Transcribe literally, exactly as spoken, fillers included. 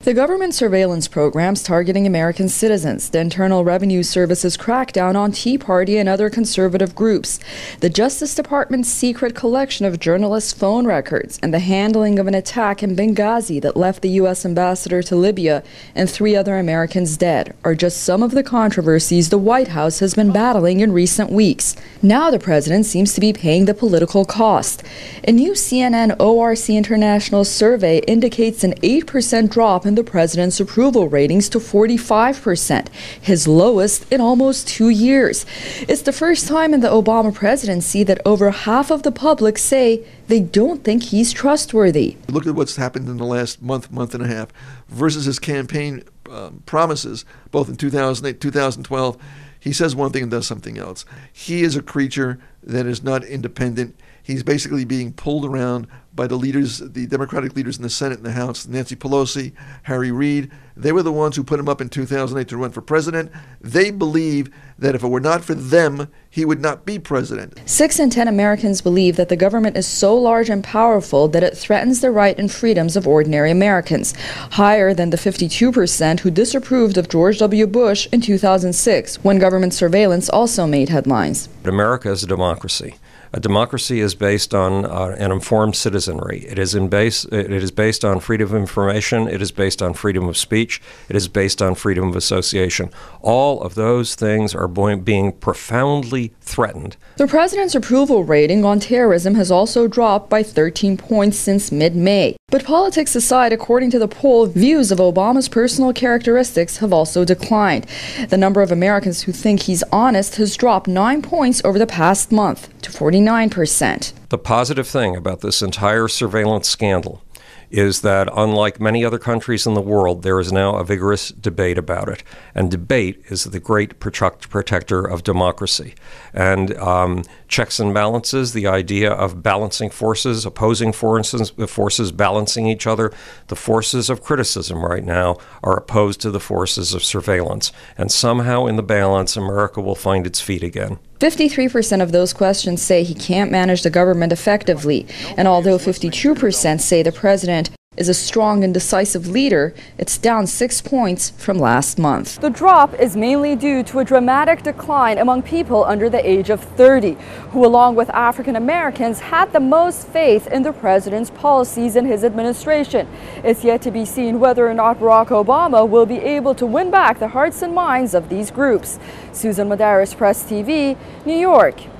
The government surveillance programs targeting American citizens, the Internal Revenue Service's crackdown on Tea Party and other conservative groups, the Justice Department's secret collection of journalists' phone records, and the handling of an attack in Benghazi that left the U S ambassador to Libya and three other Americans dead are just some of the controversies the White House has been battling in recent weeks. Now the president seems to be paying the political cost. A new C N N O R C International survey indicates an eight percent drop in the president's approval ratings to forty-five percent, his lowest in almost two years. It's the first time in the Obama presidency that over half of the public say they don't think he's trustworthy. Look at what's happened in the last month, month and a half versus his campaign um, promises, both in two thousand eight, two thousand twelve. He says one thing and does something else. He is a creature that is not independent. He's basically being pulled around by the leaders, the Democratic leaders in the Senate and the House, Nancy Pelosi, Harry Reid. They were the ones who put him up in two thousand eight to run for president. They believe that if it were not for them, he would not be president. Six in ten Americans believe that the government is so large and powerful that it threatens the right and freedoms of ordinary Americans, higher than the fifty-two percent who disapproved of George W. Bush in two thousand six, when government surveillance also made headlines. America is a democracy. A democracy is based on uh, an informed citizenry. It is in base. It is based on freedom of information. It is based on freedom of speech. It is based on freedom of association. All of those things are being profoundly threatened. The president's approval rating on terrorism has also dropped by thirteen points since mid-May. But politics aside, according to the poll, views of Obama's personal characteristics have also declined. The number of Americans who think he's honest has dropped nine points over the past month to forty-nine percent. The positive thing about this entire surveillance scandal is that, unlike many other countries in the world, there is now a vigorous debate about it. And debate is the great protect- protector of democracy. And um, checks and balances, the idea of balancing forces, opposing forces, forces balancing each other. The forces of criticism right now are opposed to the forces of surveillance. And somehow in the balance, America will find its feet again. fifty-three percent of those questioned say he can't manage the government effectively. And although fifty-two percent say the president is a strong and decisive leader, it's down six points from last month. The drop is mainly due to a dramatic decline among people under the age of thirty, who along with African Americans had the most faith in the president's policies and his administration. It's yet to be seen whether or not Barack Obama will be able to win back the hearts and minds of these groups. Susan Madaris, Press T V, New York.